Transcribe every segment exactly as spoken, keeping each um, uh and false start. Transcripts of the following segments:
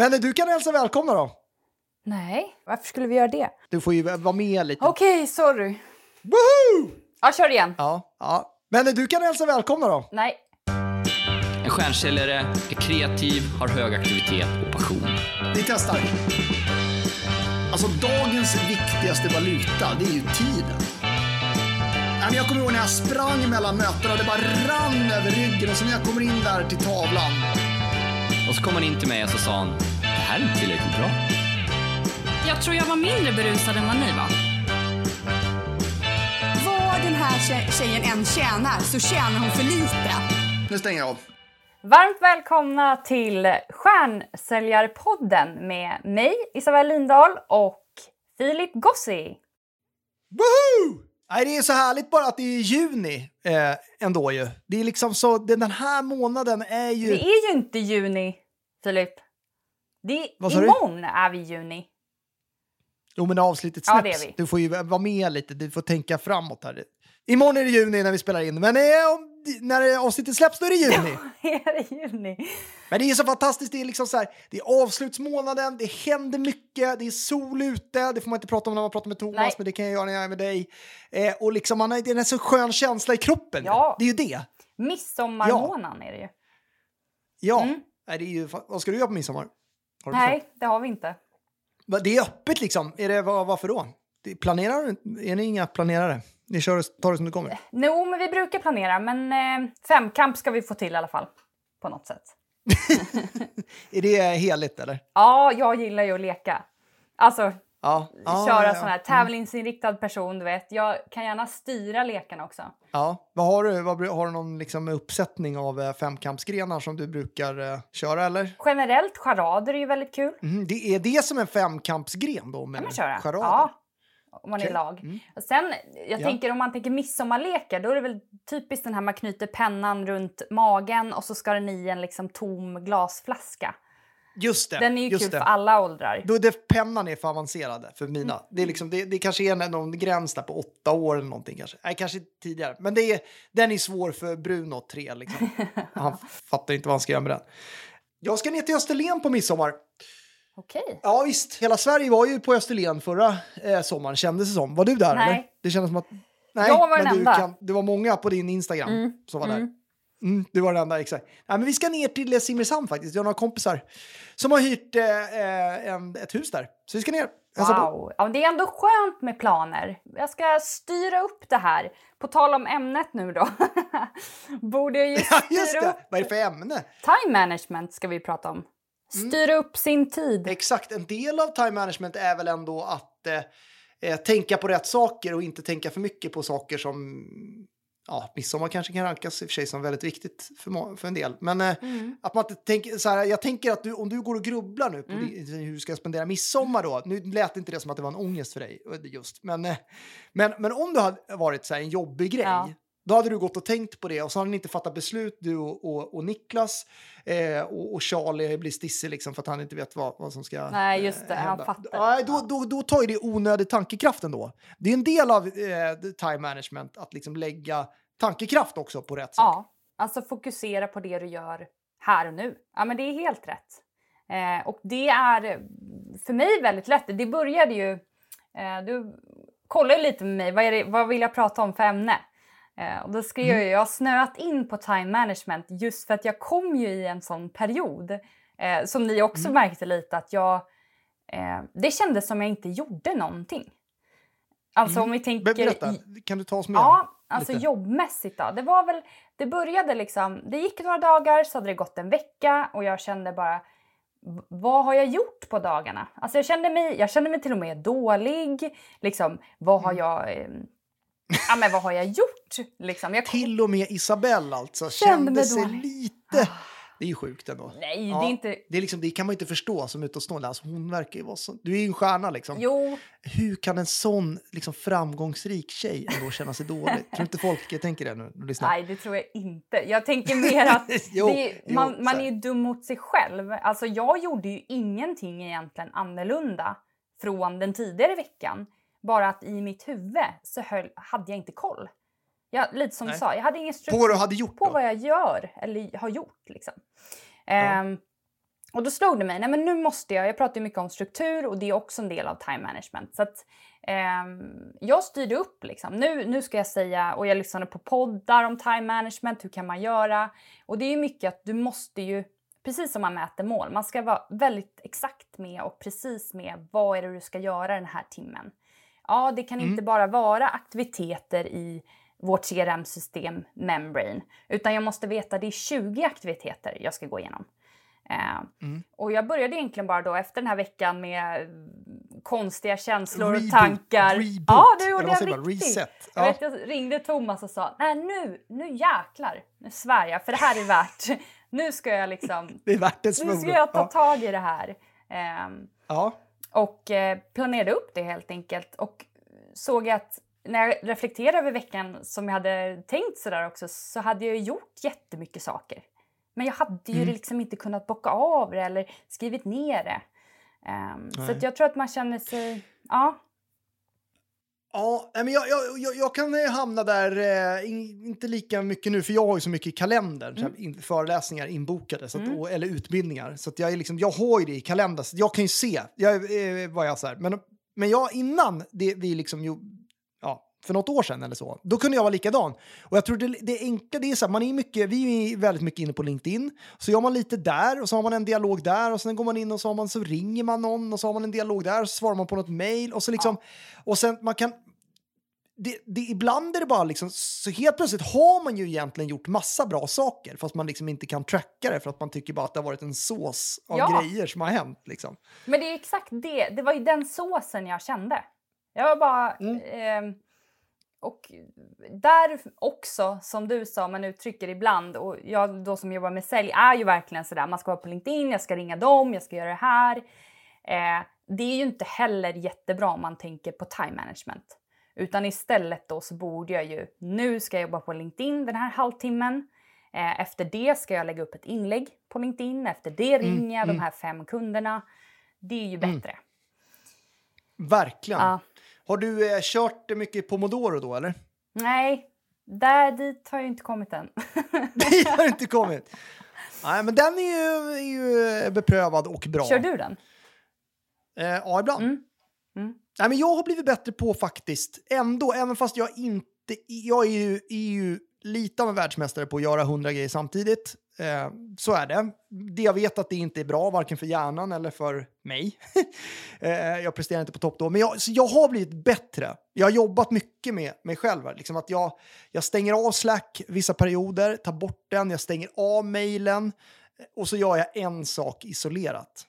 Men du kan hälsa välkomna då. Nej, varför skulle vi göra det? Du får ju vara med lite. Okej, okay, sorry. Woohoo! Ja, kör igen. Ja, ja. Men du kan hälsa välkomna då. Nej. En stjärnsäljare är kreativ, har hög aktivitet och passion. Vi testar. Alltså dagens viktigaste valuta, det är ju tiden. Jag kommer ihåg när jag sprang mellan mötena och det bara rann över ryggen. Och så när jag kommer in där till tavlan. Och så kom han in till mig och så sa han, det här är inte tillräckligt bra. Jag tror jag var mindre berusad än vad ni var. Vad den här tjejen än tjänar så tjänar hon för lite. Nu stänger jag av. Varmt välkomna till Stjärnsäljarpodden med mig, Isabel Lindahl och Filip Gossi. Woohoo! Nej, det är så härligt bara att det är juni eh, ändå ju. Det är liksom så, den här månaden är ju... Det är ju inte juni, Filip. Det är, imorgon är vi i juni. Jo, men avslutet släpps. Ja, det är vi. Du får ju vara med lite, du får tänka framåt här. Imorgon är det juni när vi spelar in, men eh, när avslutet släpps då är det juni. Ja, är det juni. Men det är så fantastiskt, det är liksom så här, det är avslutsmånaden, det händer mycket, det är sol ute, det får man inte prata om när man pratar med Thomas, Nej. Men det kan jag göra när jag är med dig. Eh, och liksom man har, det är en så skön känsla i kroppen. Ja. Det är ju det. Midsommarmånaden ja. Är det ju. Ja, mm. Nej, det är ju, vad ska du göra på midsommar? Nej, klart? Det har vi inte. Det är öppet liksom. Är det, var, varför då? Planerar Är ni inga planerare? Ni kör, tar det som det kommer? Jo, men vi brukar planera. Men eh, femkamp ska vi få till i alla fall. På något sätt. Är det heligt eller? Ja, jag gillar ju att leka. Alltså, ja. Ah, köra ja, ja. sån här tävlingsinriktad person, du vet. Jag kan gärna styra lekarna också. Ja, vad har du? Vad, har du någon liksom uppsättning av eh, femkampsgrenar som du brukar eh, köra eller? Generellt, charader är ju väldigt kul. Mm, det är det som en femkampsgren då? Med kan man köra? Charader? Ja. Om man är i lag. Mm. Och sen, jag ja. tänker om man tänker midsommarlekar, då är det väl typiskt den här man knyter pennan runt magen och så ska den i en liksom tom glasflaska. Just det. Den är ju just kul det. för alla åldrar. Då är det, pennan är för avancerade för mina. Mm. Det, är liksom, det, det kanske är någon gräns där på åtta år eller någonting kanske. Nej, kanske tidigare. Men det är, den är svår för Bruno, tre liksom. Han fattar inte vad han ska göra med den. Jag ska ner till Österlen på midsommar. Okej. Ja visst, hela Sverige var ju på Österlen förra eh, sommaren, kändes det som. Var du där nej. eller? Det kändes som att... Nej, jag var men den du enda. Kan, det var många på din Instagram mm. som var mm. där. Mm, du var den enda, exakt. Nej, men vi ska ner till Simrishamn faktiskt. Jag har några kompisar som har hyrt eh, en, ett hus där. Så vi ska ner. Wow, ja, det är ändå skönt med planer. Jag ska styra upp det här. På tal om ämnet nu då. Borde jag ju styra ja, just det. upp... Vad är det för ämne? Time management ska vi prata om. Styra mm. upp sin tid. Exakt, en del av time management är väl ändå att eh, tänka på rätt saker och inte tänka för mycket på saker som... Ja, midsommar kanske kan rankas i och för sig som väldigt viktigt för, för en del. Men eh, mm. att man inte tänker så här, jag tänker att du, om du går och grubblar nu på mm. det, hur du ska spendera midsommar då. Nu lät inte det som att det var en ångest för dig just. Men, eh, men, men om du hade varit så här en jobbig grej, ja. Då hade du gått och tänkt på det och så hade ni inte fattat beslut, du och, och, och Niklas eh, och, och Charlie blir stissig liksom för att han inte vet vad, vad som ska Nej, just det, eh, han fattar. Ja, då, då, då tar ju det onödig tankekraft ändå. Det är en del av eh, time management att liksom lägga tankekraft också på rätt sätt. Ja, alltså fokusera på det du gör här och nu. Ja, men det är helt rätt. Eh, och det är för mig väldigt lätt. Det började ju... Eh, du kollar ju lite med mig. Vad, är det, vad vill jag prata om för ämne? Eh, och då skrev mm. jag jag har snöat in på time management just för att jag kom ju i en sån period. Eh, som ni också mm. märkte lite att jag... Eh, det kändes som jag inte gjorde någonting. Alltså mm. om vi tänker... Berätta, kan du ta oss med? Ja, alltså lite. Jobbmässigt då. Det var väl, det började liksom, det gick några dagar så hade det gått en vecka och jag kände bara, vad har jag gjort på dagarna? Alltså jag kände mig, jag kände mig till och med dålig. Liksom, vad har jag, eh, ja men vad har jag gjort? Liksom, jag, till och med Isabelle alltså, kände sig lite... Det är ju sjukt ändå. Nej, ja, det är inte... Det, är liksom, det kan man inte förstå som utomstående. Alltså, hon verkar ju vara så... Du är ju en stjärna liksom. Jo. Hur kan en sån liksom, framgångsrik tjej ändå känna sig dåligt? Tror inte folk tänker det nu? Nej, det tror jag inte. Jag tänker mer att jo, det, jo, man, man är ju dum mot sig själv. Alltså jag gjorde ju ingenting egentligen annorlunda från den tidigare veckan. Bara att i mitt huvud så höll, hade jag inte koll. Jag, lite som Nej. du sa, jag hade ingen struktur på vad du hade gjort på då? vad jag gör eller har gjort. Liksom. Ja. Um, Och då slog det mig, nej men nu måste jag, jag pratar ju mycket om struktur och det är också en del av time management. Så att eh, jag styrde upp liksom. Nu, nu ska jag säga, och jag lyssnade på poddar om time management, hur kan man göra? Och det är ju mycket att du måste ju, precis som man mäter mål, man ska vara väldigt exakt med och precis med vad är det du ska göra den här timmen. Ja, det kan mm. inte bara vara aktiviteter i vårt C R M-system Membrane, utan jag måste veta att det är tjugo aktiviteter jag ska gå igenom. Mm. Och jag började egentligen bara då efter den här veckan med konstiga känslor Reboot, och tankar. Reboot, ja, det gjorde jag man, riktigt. reset. Jag, Ja. vet, jag ringde Thomas och sa, nej nu, nu jäklar, nu svär jag, för det här är värt, nu ska jag liksom, Det är värt det nu ska jag ta ja. tag i det här. Um, Ja. och eh, planerade upp det helt enkelt och såg att när jag reflekterade över veckan som jag hade tänkt sådär också, så hade jag gjort jättemycket saker. Men jag hade ju mm. liksom inte kunnat bocka av det eller skrivit ner det. Um, så att jag tror att man känner sig, ja. Ja, men jag, jag, jag, jag kan hamna där, eh, in, inte lika mycket nu, för jag har ju så mycket i kalendern, mm. så in, föreläsningar inbokade, så att, mm. och, eller utbildningar. Så att jag, är liksom, jag har ju det i kalendern, så jag kan ju se jag, eh, vad jag säger. Men, men jag innan det, vi liksom, ju, ja, för något år sedan eller så, då kunde jag vara likadan. Och jag tror det, det enkla, det är så här, man är mycket, vi är väldigt mycket inne på LinkedIn, så gör man lite där och så har man en dialog där och sen går man in och så, har man, så ringer man någon och så har man en dialog där och så svarar man på något mejl och så liksom, ja. Och sen man kan Det, det, ibland är det bara liksom, så helt plötsligt har man ju egentligen gjort massa bra saker, fast man liksom inte kan tracka det för att man tycker bara att det har varit en sås av ja. grejer som har hänt liksom. Men det är exakt det, det var ju den såsen jag kände. Jag var bara, mm. eh, och där också, som du sa, man uttrycker ibland, och jag då som jobbar med sälj är ju verkligen sådär, man ska vara på LinkedIn, jag ska ringa dem, jag ska göra det här. Eh, det är ju inte heller jättebra om man tänker på time management. Utan istället då så borde jag ju, nu ska jag jobba på LinkedIn den här halvtimmen. Eh, efter det ska jag lägga upp ett inlägg på LinkedIn. Efter det ringer jag mm, de här fem kunderna. Det är ju bättre. Mm. Verkligen. Ja. Har du eh, kört mycket Pomodoro då, eller? Nej, där dit har jag inte kommit än. Det har inte kommit. Nej, men den är ju, är ju beprövad och bra. Kör du den? Eh, ja, ibland. Mm. Mm. Nej, men jag har blivit bättre på faktiskt ändå, även fast jag inte, jag är ju, är ju lite av en världsmästare på att göra hundra grejer samtidigt. Eh, så är det. Det jag vet att det inte är bra, varken för hjärnan eller för mig. eh, jag presterar inte på topp då, men jag, så jag har blivit bättre. Jag har jobbat mycket med mig själv. Liksom att jag, jag stänger av Slack vissa perioder, tar bort den, jag stänger av mejlen och så gör jag en sak isolerat.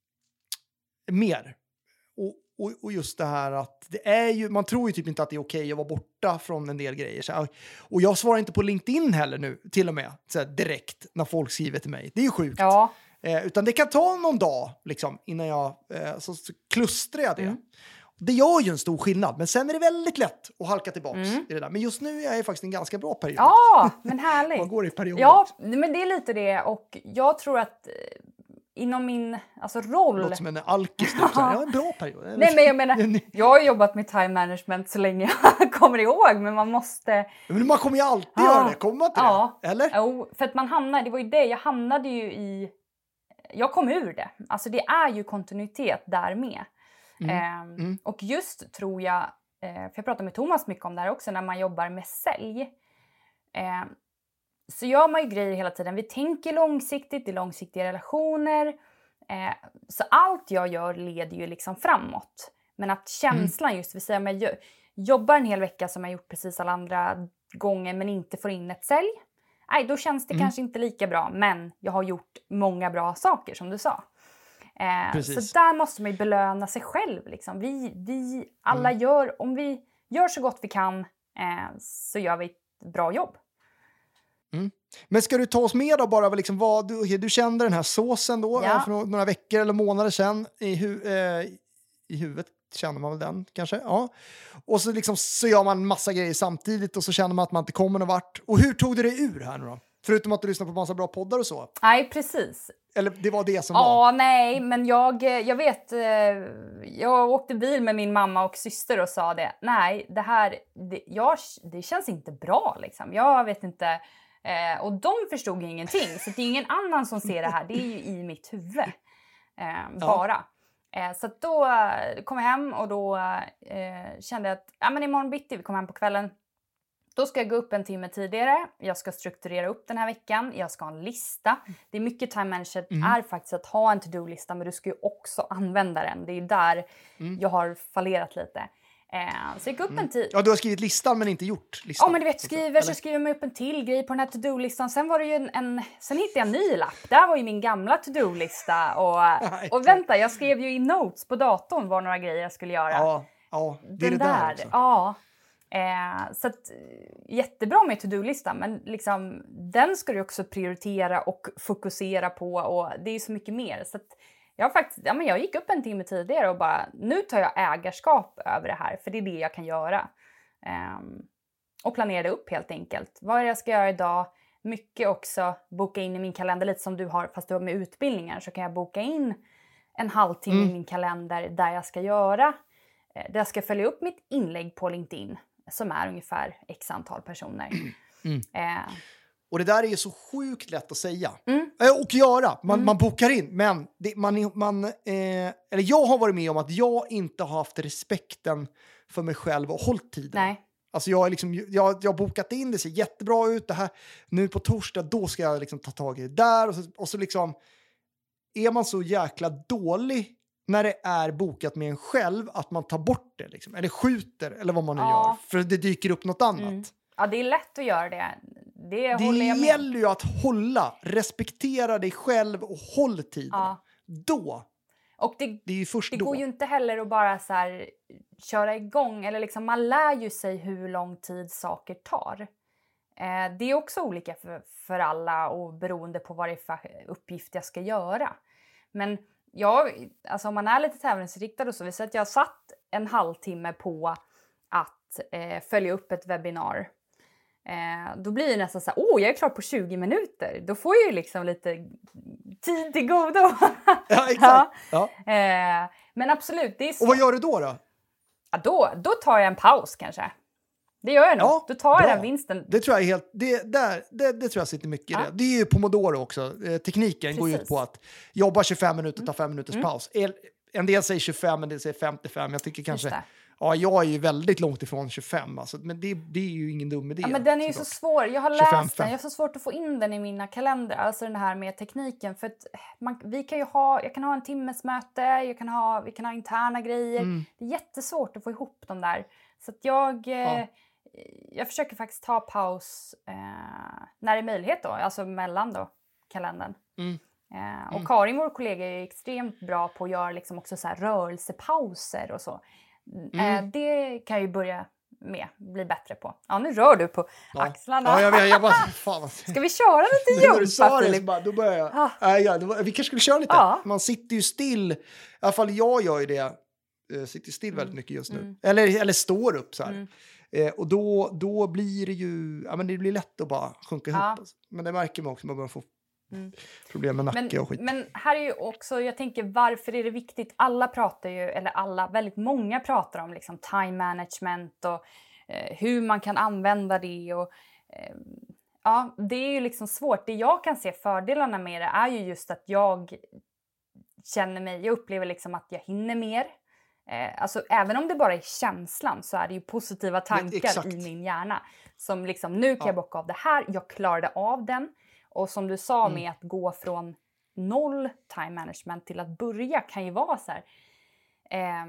Mer. Och Och, och just det här att det är ju, man tror ju typ inte att det är okej att vara borta från en del grejer. Så, och jag svarar inte på LinkedIn heller nu, till och med, så här, direkt när folk skriver till mig. Det är ju sjukt. Ja. Eh, utan det kan ta någon dag liksom, innan jag, eh, så, så klustrar jag det. Mm. Det gör ju en stor skillnad, men sen är det väldigt lätt att halka tillbaka mm. i det där. Men just nu är jag faktiskt en ganska bra period. Ja, men härligt. Man går i perioder. Ja, men det är lite det, och jag tror att inom min alltså, roll... Låter som en alkis. Ja, en bra period. Nej, men jag menar, jag har jobbat med time management så länge jag kommer ihåg, men man måste... Men man kommer ju alltid ja. göra det, kommer man inte ja. det? Eller? Jo, för att man hamnar, det var ju det, jag hamnade ju i... Jag kom ur det. Alltså det är ju kontinuitet där med. Mm. Eh, mm. Och just tror jag, eh, för jag pratar med Thomas mycket om det här också, när man jobbar med sälj. Eh, Så gör man ju grejer hela tiden. Vi tänker långsiktigt, det är långsiktiga relationer. Eh, så allt jag gör leder ju liksom framåt. Men att känslan mm. just, vill säga om jag jobbar en hel vecka som jag gjort precis alla andra gånger men inte får in ett sälj. Nej, då känns det mm. kanske inte lika bra. Men jag har gjort många bra saker som du sa. Eh, så där måste man ju belöna sig själv. Liksom. Vi, vi alla mm. gör, om vi gör så gott vi kan eh, så gör vi ett bra jobb. Mm. Men ska du ta oss med då bara liksom vad du, du kände den här såsen då ja. för några veckor eller månader sedan i, hu, eh, i huvudet känner man väl den kanske ja och så liksom så gör man massa grejer samtidigt och så känner man att man inte kommer någon vart. Och hur tog du dig ur här nu då? Förutom att du lyssnar på massa bra poddar och så. Nej, precis. Eller det var det som ja, var. Ja, nej, men jag jag vet jag åkte bil med min mamma och syster och sa det. Nej, det här det, jag, det känns inte bra liksom. Jag vet inte. Eh, och de förstod ju ingenting. Så det är ingen annan som ser det här. Det är ju i mitt huvud. Eh, bara. Eh, så att då kom jag hem och då eh, kände jag att ja, men imorgon bitti, vi kommer hem på kvällen. Då ska jag gå upp en timme tidigare. Jag ska strukturera upp den här veckan. Jag ska ha en lista. Det är mycket time management mm. är faktiskt att ha en to-do-lista. Men du ska ju också använda den. Det är ju där mm. jag har fallerat lite. Eh, så jag gick upp mm. en tid. Ja, du har skrivit listan men inte gjort listan. Ja, men du vet, skriver så skriver jag mig upp en till grej på den här to-do-listan. Sen var det ju en, en sen hittade jag en ny lapp. Där var ju min gamla to-do-lista. Och, och vänta, jag skrev ju i notes på datorn var några grejer jag skulle göra. Ja, ja det är den det där, där också. Ja. Eh, så att, jättebra med to-do-listan, men liksom, den ska du också prioritera och fokusera på, och det är så mycket mer. Så att jag, har faktiskt, ja, men jag gick upp en timme tidigare och bara, nu tar jag ägarskap över det här, för det är det jag kan göra. Eh, och planerade upp helt enkelt. Vad är det jag ska göra idag? Mycket också boka in i min kalender, lite som du har, fast du har med utbildningar, så kan jag boka in en halvtimme mm. i min kalender där jag ska göra, eh, där jag ska följa upp mitt inlägg på LinkedIn. Som är ungefär x antal personer. Mm. Eh. Och det där är ju så sjukt lätt att säga. Mm. Eh, och göra. Man, mm. man bokar in. Men det, man, man, eh, eller jag har varit med om att jag inte har haft respekten för mig själv och hållit tiden. Nej. Alltså jag har liksom, jag, jag har bokat in, det ser jättebra ut. Det här, nu på torsdag, då ska jag liksom ta tag i det där. Och så, och så liksom, är man så jäkla dålig när det är bokat med en själv, att man tar bort det liksom, eller skjuter, eller vad man nu ja. gör, för det dyker upp något annat. Mm. Ja, det är lätt att göra det. Det, det håller jag med. gäller ju att hålla, respektera dig själv och håll tiden. Ja. Då. Och det, det är ju först det då. går ju inte heller att bara så här köra igång, eller liksom, man lär ju sig hur lång tid saker tar. Eh, det är också olika för, för alla, och beroende på vad det är för uppgift jag ska göra. Men ja, alltså om man är lite tävlingsinriktad och så, vi säger att jag satt en halvtimme på att eh, följa upp ett webbinar. Eh, då blir det nästan så här, åh, jag är klar på tjugo minuter. Då får jag ju liksom lite tid till godo. Ja, exakt. Ja. Ja. Eh, men absolut, det är så. Och vad gör du då då? Ja, då, då tar jag en paus kanske. Det gör jag nog. Ja, då tar jag bra. den vinsten. Det tror jag är helt, det, där, det, det tror jag sitter mycket i ja. det. Det är ju Pomodoro också. Eh, tekniken Precis. går ut på att jobba tjugofem minuter, ta fem minuters mm. paus. En, en del säger tjugofem, en del säger femtiofem. Jag tycker kanske, ja, jag är ju väldigt långt ifrån tjugofem. Alltså, men det, det är ju ingen dum idé. Ja, men den är ju så svår. Jag har tjugofem, läst den. Jag har så svårt att få in den i mina kalendrar. Alltså den här med tekniken. För att man, vi kan ju ha, jag kan ha en timmes möte. Jag kan ha, vi kan ha interna grejer. Mm. Det är jättesvårt att få ihop dem där. Så att jag... Ja. Jag försöker faktiskt ta paus eh, när det är möjlighet då. Alltså mellan då kalendern. Mm. Eh, och mm. Karin, vår kollega, är extremt bra på att göra liksom också så här rörelsepauser och så. Mm. Eh, det kan jag ju börja med, bli bättre på. Ja, nu rör du på ja. axlarna. Ja, jag vet. Jag bara, fan. Ska vi köra lite jumpa? När du sa det så bara, då börjar jag. Ah. Äh, ja, då, vi kanske skulle köra lite. Ah. Man sitter ju still. I alla fall jag gör ju det. Jag sitter still väldigt mycket just nu. Mm. Eller, eller står upp så här. Mm. Eh, och då, då blir det ju, ja men det blir lätt att bara sjunka ihop. Ja. Alltså. Men det märker man också, man börjar få mm. problem med nacke men, och skit. Men här är ju också, jag tänker, varför är det viktigt? Alla pratar ju, eller alla, väldigt många pratar om liksom time management och eh, hur man kan använda det. Och, eh, ja, det är ju liksom svårt. Det jag kan se fördelarna med det är ju just att jag känner mig, jag upplever liksom att jag hinner mer. Eh, alltså även om det bara är känslan, så är det ju positiva tankar i min hjärna. Som liksom, nu kan ja. jag bocka av det här, jag klarade av den. Och som du sa mm. med att gå från noll time management till att börja kan ju vara så här. Eh,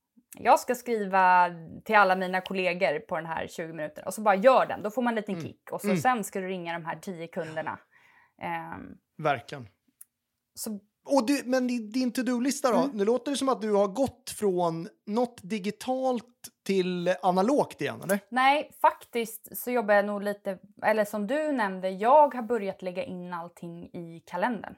jag ska skriva till alla mina kollegor på den här tjugo minuter. Och så bara gör den, då får man en liten mm. kick. Och så mm. sen ska du ringa de här tio kunderna. Eh, Verkligen. Så Och du, men din to-do-lista då? Mm. Nu låter det som att du har gått från något digitalt till analogt igen, eller? Nej, faktiskt så jobbar jag nog lite, eller som du nämnde, jag har börjat lägga in allting i kalendern.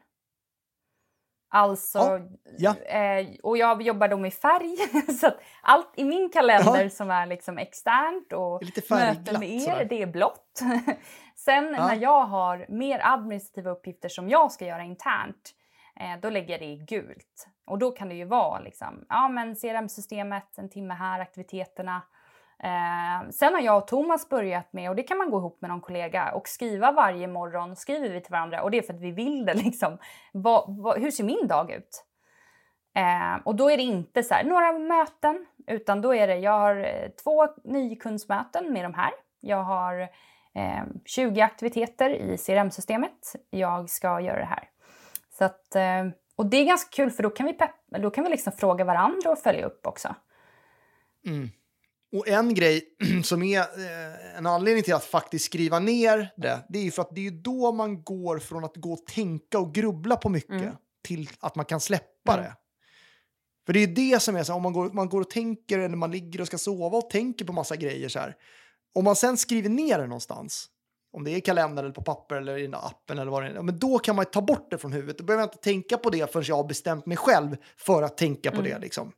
Alltså, ja. Ja. Eh, och jag jobbar då med färg. Så att allt i min kalender ja. som är liksom externt och möten med er, sådär. Det är blått. Sen ja. när jag har mer administrativa uppgifter som jag ska göra internt, eh, då lägger jag det i gult. Och då kan det ju vara liksom, ja men C R M-systemet, en timme här, aktiviteterna. Eh, sen har jag och Thomas börjat med, och det kan man gå ihop med någon kollega och skriva varje morgon, skriver vi till varandra, och det är för att vi vill det liksom. Vad, vad, hur ser min dag ut? Eh, och då är det inte så här, några möten, utan då är det, jag har eh, två nykundsmöten med de här. Jag har eh, tjugo aktiviteter i C R M-systemet. Jag ska göra det här. Så att, eh, och det är ganska kul, för då kan vi, pepp- då kan vi liksom fråga varandra och följa upp också. Mm. Och en grej som är eh, en anledning till att faktiskt skriva ner det, det är ju för att det är då man går från att gå och tänka och grubbla på mycket mm. till att man kan släppa mm. det. För det är det som är så, om man går, man går och tänker, eller man ligger och ska sova och tänker på massa grejer så här. Om man sen skriver ner det någonstans, om det är i kalendern eller på papper eller i den appen eller vad det är, men då kan man ta bort det från huvudet. Då behöver jag inte tänka på det förrän jag har bestämt mig själv för att tänka på mm. det liksom.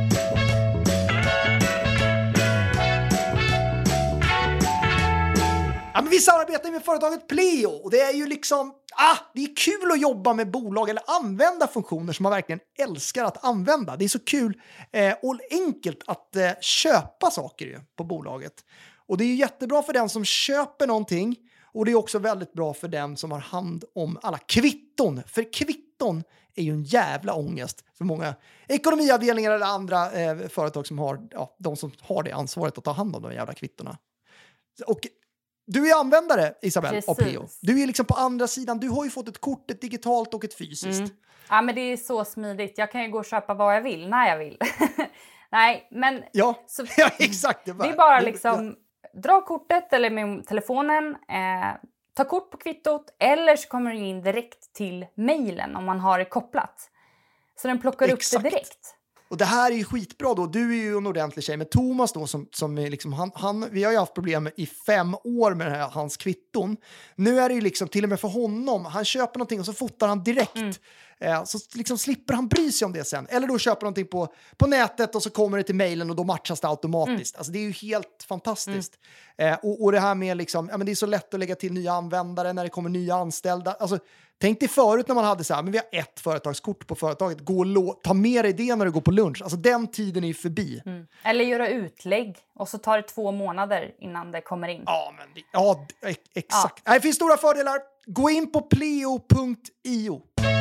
Ja, men vi samarbetar med företaget Pleo, och det är ju liksom, ah, det är kul att jobba med bolag eller använda funktioner som man verkligen älskar att använda. Det är så kul eh, och enkelt att eh, köpa saker ju, på bolaget. Och det är ju jättebra för den som köper någonting, och det är också väldigt bra för den som har hand om alla kvitton. För kvitton är ju en jävla ångest för många ekonomiavdelningar eller andra eh, företag som har, ja, de som har det ansvaret att ta hand om de jävla kvittorna. Och du är användare, Isabel, av Pleo. Du är liksom på andra sidan. Du har ju fått ett kort, ett digitalt och ett fysiskt. Mm. Ja, men det är så smidigt. Jag kan ju gå och köpa vad jag vill, när jag vill. Nej, men... Ja, så, ja exakt. Det är bara, det är bara liksom... Ja. Dra kortet eller med telefonen. Eh, ta kort på kvittot. Eller så kommer det in direkt till mejlen om man har det kopplat. Så den plockar exakt. Upp det direkt. Och det här är ju skitbra då. Du är ju en ordentlig tjej. Men Thomas då, som, som är liksom, han, han, vi har ju haft problem i fem år med det här, hans kvitton. Nu är det ju liksom till och med för honom. Han köper någonting och så fotar han direkt. Mm. Eh, så liksom slipper han bry sig om det sen. Eller då köper någonting på, på nätet och så kommer det till mejlen och då matchas det automatiskt. Mm. Alltså det är ju helt fantastiskt. Mm. Eh, och, och det här med liksom, ja men det är så lätt att lägga till nya användare när det kommer nya anställda. Alltså tänk dig förut när man hade så här, men vi har ett företagskort på företaget. Gå och lo- ta med dig det när du går på lunch. Alltså den tiden är ju förbi. Mm. Eller göra utlägg och så tar det två månader innan det kommer in. Ja, men det, ja exakt. Ja. Nej, det finns stora fördelar. Gå in på pleo punkt io.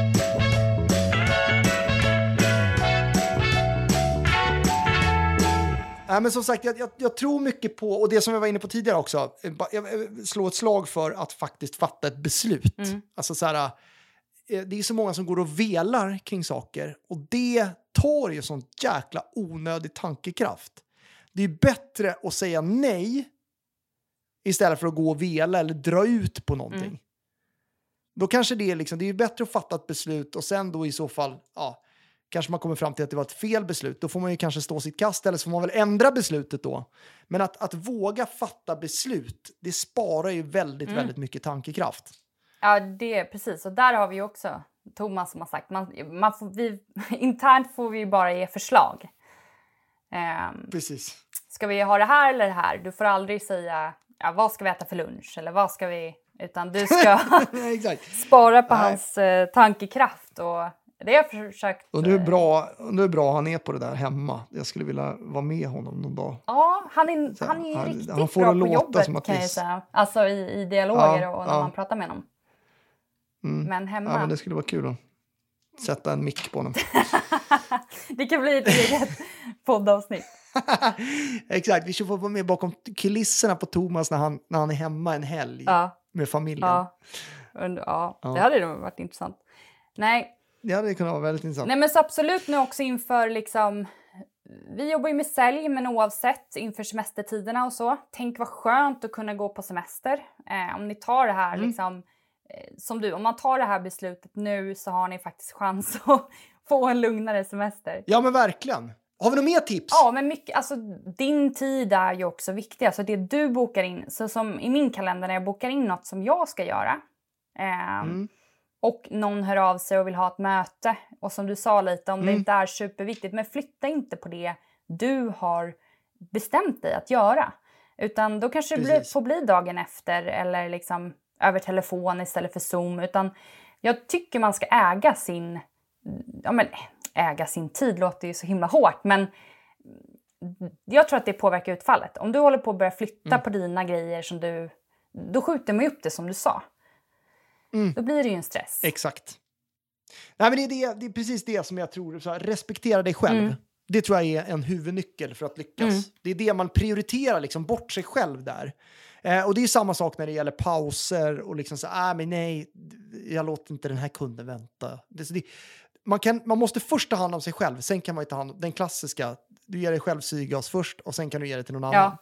Ja, men som sagt, jag, jag, jag tror mycket på, och det som jag var inne på tidigare också, jag slår ett slag för att faktiskt fatta ett beslut. Mm. Alltså så här, det är så många som går och velar kring saker, och det tar ju sån jäkla onödig tankekraft. Det är bättre att säga nej istället för att gå och vela eller dra ut på någonting. Mm. Då kanske det är liksom, det är bättre att fatta ett beslut och sen då i så fall, ja, kanske man kommer fram till att det var ett fel beslut. Då får man ju kanske stå sitt kast, eller så får man väl ändra beslutet då. Men att, att våga fatta beslut, det sparar ju väldigt, mm. väldigt mycket tankekraft. Ja, det är precis. Och där har vi också Thomas som har sagt, man, man får, vi, internt får vi ju bara ge förslag. Um, precis. Ska vi ha det här eller det här? Du får aldrig säga, ja, vad ska vi äta för lunch? Eller vad ska vi... Utan du ska spara på Nej. hans uh, tankekraft och... Det har jag försökt... Och du är bra, du är bra han är på det där hemma. Jag skulle vilja vara med honom någon dag. Ja, han är, så, han är han, riktigt han får bra på jobbet som att kan jag säga. Alltså i, i dialoger ja, och när ja. man pratar med honom. Mm. Men hemma... Ja, men det skulle vara kul att sätta en mick på honom. Det kan bli ett eget poddavsnitt. Exakt, vi ska få vara med bakom kulisserna på Thomas när han, när han är hemma en helg ja. med familjen. Ja. Ja, ja, det hade nog varit intressant. Nej, ja, det kunde vara väldigt intressant. Nej, men så absolut nu också inför liksom... Vi jobbar ju med sälj, men oavsett inför semestertiderna och så. Tänk vad skönt att kunna gå på semester. Eh, om ni tar det här mm. liksom... Eh, som du, om man tar det här beslutet nu så har ni faktiskt chans att få en lugnare semester. Ja, men verkligen. Har vi några mer tips? Ja, men mycket... Alltså, din tid är ju också viktig. Alltså det du bokar in. Så som i min kalender när jag bokar in något som jag ska göra... Eh, mm. Och någon hör av sig och vill ha ett möte. Och som du sa lite, om mm. det inte är superviktigt. Men flytta inte på det du har bestämt dig att göra. Utan då kanske Precis. det blir, får bli dagen efter. Eller liksom över telefon istället för Zoom. Utan jag tycker man ska äga sin... Ja men äga sin tid låter ju så himla hårt. Men jag tror att det påverkar utfallet. Om du håller på att börja flytta Mm. på dina grejer som du... Då skjuter man ju upp det som du sa. Mm. Då blir det ju en stress. Exakt. Nej, men det, är det, det är precis det som jag tror. Så här, respektera dig själv. Mm. Det tror jag är en huvudnyckel för att lyckas. Mm. Det är det man prioriterar, liksom, bort sig själv där. Eh, och det är samma sak när det gäller pauser och liksom så, ah, men nej, jag låter inte den här kunden vänta. Det, det, man, kan, man måste först ta hand om sig själv, sen kan man ju ta hand om den klassiska. Du ger dig själv syrgas först och sen kan du ge det till någon Ja. annan.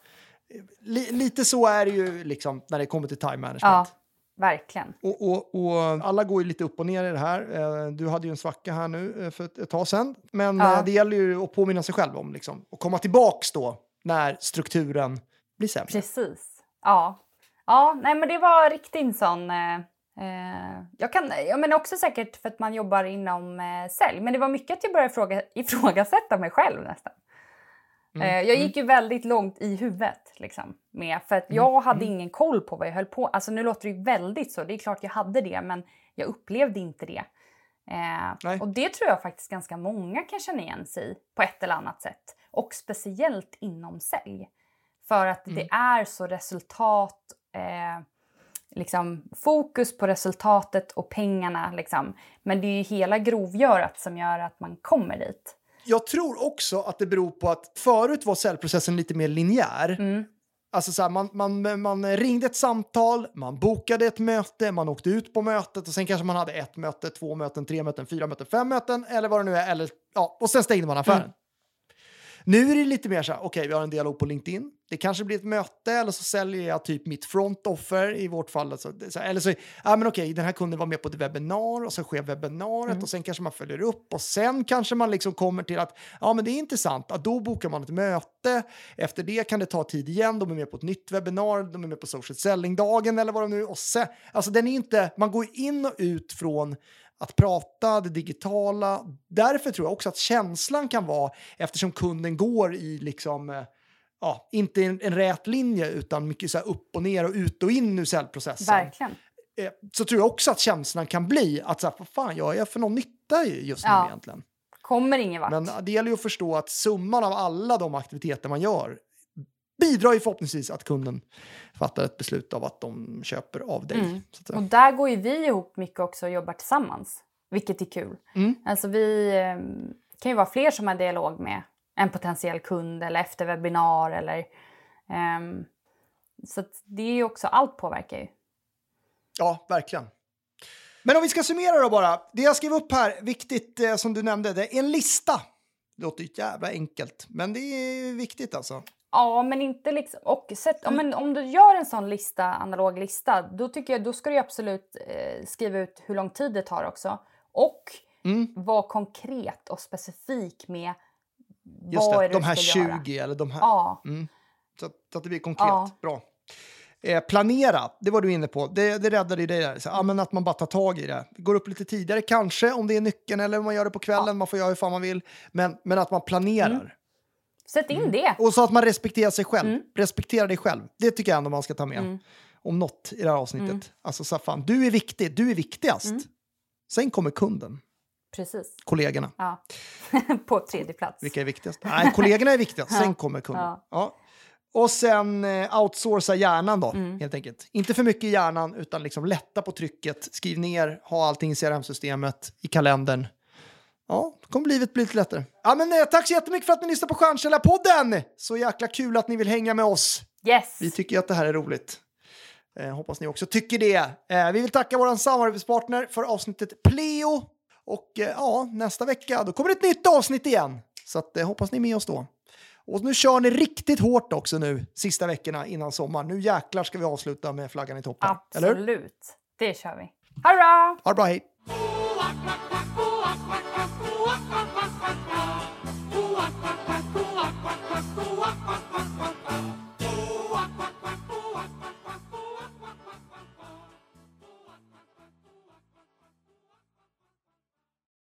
L- lite så är det ju liksom när det kommer till time management. Ja, verkligen. Och, och, och alla går ju lite upp och ner i det här. Eh, Du hade ju en svacka här nu eh, för ett, ett tag sedan. Men Ja. eh, det gäller ju att påminna sig själv om liksom, och komma tillbaks då när strukturen blir sämre. Precis. Ja. Ja, nej men det var riktigt en sån... Eh, eh, jag kan, ja, men också säkert för att man jobbar inom eh, sälj. Men det var mycket att jag började fråga, ifrågasätta mig själv nästan. Mm. Eh, jag gick ju väldigt långt i huvudet liksom. Med, för att jag hade ingen koll på vad jag höll på. Alltså nu låter det ju väldigt så. Det är klart jag hade det, men jag upplevde inte det. Eh, och det tror jag faktiskt ganska många kan känna igen sig i på ett eller annat sätt. Och speciellt inom sälj. För att det är så resultat, eh, liksom fokus på resultatet och pengarna. Liksom. Men det är ju hela grovgörat som gör att man kommer dit. Jag tror också att det beror på att förut var säljprocessen lite mer linjär. Mm. Alltså så här, man, man, man ringde ett samtal, man bokade ett möte, man åkte ut på mötet och sen kanske man hade ett möte, två möten, tre möten, fyra möten, fem möten eller vad det nu är. Eller, ja, och sen stängde man affären. Mm. Nu är det lite mer så här, okej, okay, vi har en dialog på LinkedIn. Det kanske blir ett möte eller så säljer jag typ mitt front offer i vårt fall. Alltså, så här, eller så, ja men okej, okay, den här kunden var med på ett webbinar och så sker webbinariet Mm. och sen kanske man följer upp och sen kanske man liksom kommer till att, ja men det är intressant, att då bokar man ett möte. Efter det kan det ta tid igen, de är med på ett nytt webbinar, de är med på social selling-dagen eller vad de nu, och sen, alltså den är inte, man går in och ut från att prata, det digitala. Därför tror jag också att känslan kan vara, eftersom kunden går i liksom, ja, inte en, en rät linje utan mycket så här upp och ner och ut och in ur säljprocessen. Verkligen. Eh, så tror jag också att känslan kan bli att så här, vad fan, jag är för någon nytta just nu Ja. egentligen. Kommer ingen vart. Men det gäller ju att förstå att summan av alla de aktiviteter man gör bidrar ju förhoppningsvis att kunden fattar ett beslut av att de köper av dig. Mm. Så att säga. Och där går ju vi ihop mycket också och jobbar tillsammans. Vilket är kul. Mm. Alltså vi eh, kan ju vara fler som har dialog med en potentiell kund eller efter webbinar. Eller, ehm, så att det är ju också, allt påverkar ju. Ja, verkligen. Men om vi ska summera då bara. Det jag skrev upp här, viktigt eh, som du nämnde, det är en lista. Det låter ju jävla enkelt, men det är viktigt alltså. Ja, men inte liksom... Och sätt, om, men om du gör en sån lista, analog lista, då tycker jag då ska du absolut eh, skriva ut hur lång tid det tar också. Och Mm. vara konkret och specifik med Just vad det, är det de du här ska tjugo göra. eller de här. Ja, Mm. Så, att, så att det blir konkret. Ja. Bra. Eh, planera, det var du inne på. Det, det räddade ju dig där. Så, ja, men att man bara tar tag i det. Går upp lite tidigare kanske, om det är nyckeln, eller om man gör det på kvällen. Ja. Man får göra hur fan man vill. Men, men att man planerar. Mm. sätt in det. Och så att man respekterar sig själv. Mm. Respektera dig själv. Det tycker jag ändå man ska ta med. Mm. Om något i det här avsnittet. Mm. Alltså så här, fan, du är viktig. Du är viktigast. Mm. Sen kommer kunden. Precis. Kollegorna. Ja. På tredje plats. Vilka är viktigast? Nej, kollegorna är viktigast. Sen kommer kunden. Ja. Ja. Och sen eh, outsourca hjärnan då, Mm. helt enkelt. Inte för mycket i hjärnan, utan liksom lätta på trycket. Skriv ner, ha allting i C R M-systemet, i kalendern. Ja, då kommer livet bli lite lättare. Ja, men eh, tack så jättemycket för att ni lyssnar på Stjärnkällarpodden! Så jäkla kul att ni vill hänga med oss. Yes. Vi tycker ju att det här är roligt. Eh, hoppas ni också tycker det. Eh, vi vill tacka vår samarbetspartner för avsnittet Pleo. Och eh, ja, nästa vecka då kommer det ett nytt avsnitt igen. Så att, eh, hoppas ni är med oss då. Och nu kör ni riktigt hårt också nu, sista veckorna innan sommar. Nu jäklar ska vi avsluta med flaggan i toppen. Eller hur? Absolut. Det kör vi. Hurra! Ha det bra, hej!